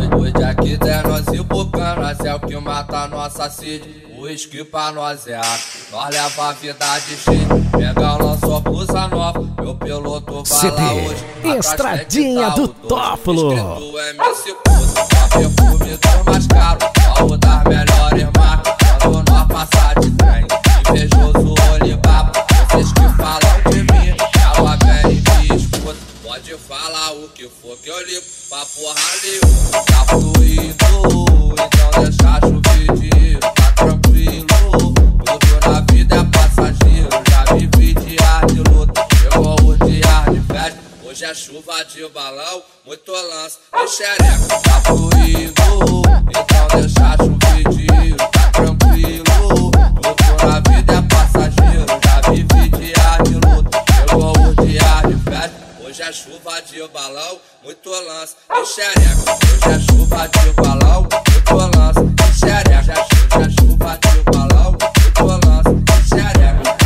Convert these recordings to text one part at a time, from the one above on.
Hoje aqui der nós e bucanas é o que mata nossa sede. O uísque pra nós é água, nós leva a vida de cheio. Pega lançou blusa nova, meu piloto vai lá hoje. Estradinha do Tófilo. Escrito MC Puto, a perfume dos mais caros, algo das melhores marcas. Quando nós passar de trem, invejoso Olibaba. Vocês que falam de mim, ela vem e me escuta. Pode falar o que for que eu ligo pra porra nenhuma. Tá fluindo, então deixa chover dinheiro, tá tranquilo. Tudo na vida é passageiro, já vivi dias de luta, chegou o dia de festa. Hoje é chuva de balão, muito lance e xereca. Tá fluindo, então deixa chover dinheiro, tá tranquilo. Tudo na vida é passageiro, já vivi dias de luta, chegou o dia de festa. Hoje é chuva de balão, muito lance e xereca. Hoje é chuva de balão, muito lance e xereca. Hoje é chuva de balão, muito lance e xereca.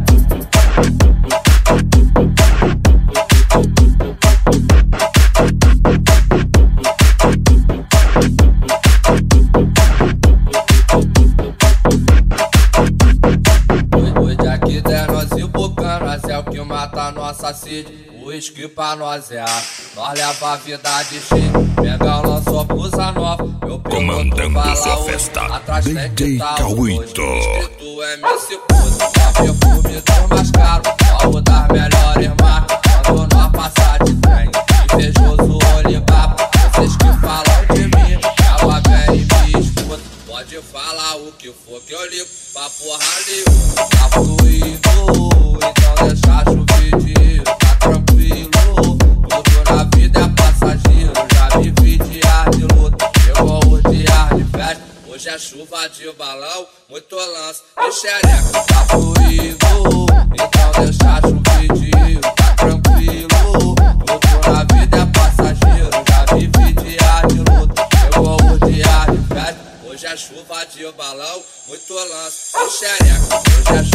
Hoje aqui der nós e bucanas é o que mata nossa sede. O uísque pra nós é água, nós leva a vida de cheio. Pega lançou blusa nova, meu piloto vai lá hoje. Atrás tem que tá o dois, escrito MC Puto, a perfume dos mais caros, algo das melhores marcas. Quando nós passar de trem, invejoso Olibaba. Vocês que falam de mim, ela vem e me escuta. Pode falar o que for que eu ligo pra porra nenhuma. Tá fluindo, então deixa chover dinheiro, tá tranquilo. Tudo na vida é passageiro, já vivi dias de luta, chegou o dia de festa. Hoje é chuva de balão, muito lance e xereca. Tá fluindo, então deixa chover dinheiro, tá tranquilo. Tudo na vida é passageiro, já vivi dias de luta, chegou o dia de festa. Hoje é chuva de balão, muito lance e xereca. Hoje é